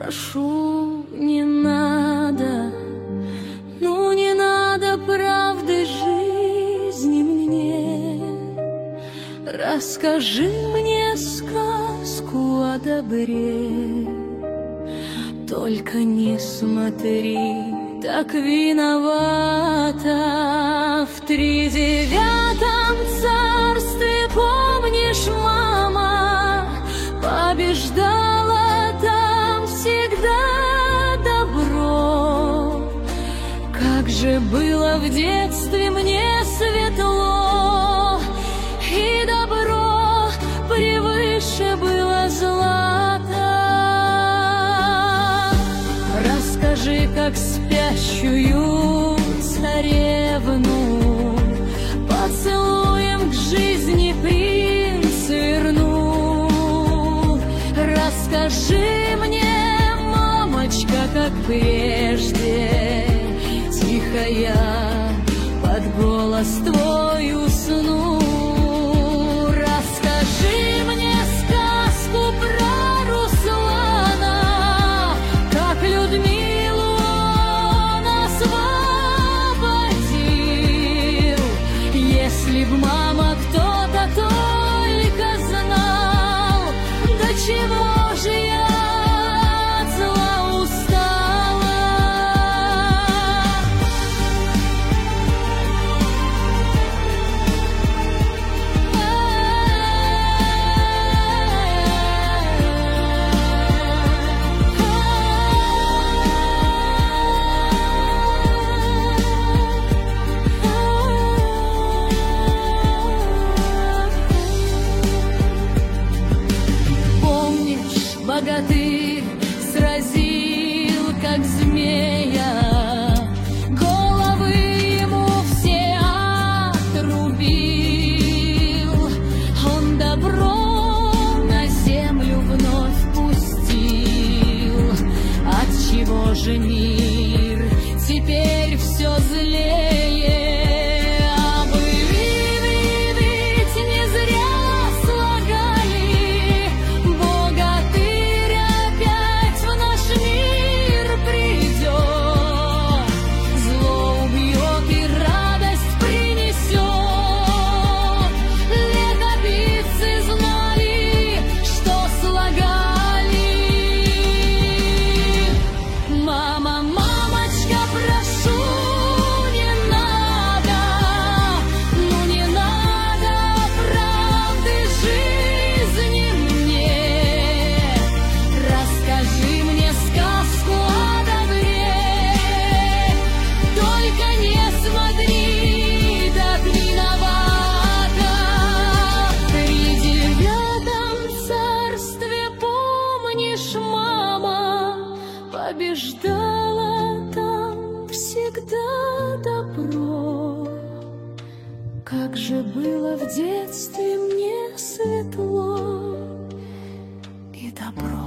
прошу, не надо, ну не надо правды жизни мне. Расскажи мне сказку о добре, только не смотри так виновата. В 39-м царстве, помнишь, мама побеждала там всегда добро. Как же было в детстве мне светло, и добро превыше было злата. Расскажи, как спящую царевну поцелуем к жизни принц вернул. Расскажи мне, мамочка, как прежде тихо я под голос твой усну. Расскажи мне сказку про Руслана, как Людмилу он освободил. Если б, мама, кто-то только знал, до чего же я от зла устала. Помнишь, богатырь сразил, как змея, головы ему все отрубил. Он добро на землю вновь пустил. Отчего же мир теперь все злее? А вы ведь не зря слагали: богатырь опять в наш мир придет, зло убьет и радость принесет. Летописцы знали, что слагали. Мама, мамочка, прошу, не надо, ну не надо правды жизни мне. Расскажи мне сказку о добре, только не смотри так виновата. В 39-м царстве, помнишь, мама побеждала там всегда добро. Как же было в детстве мне светло и добро.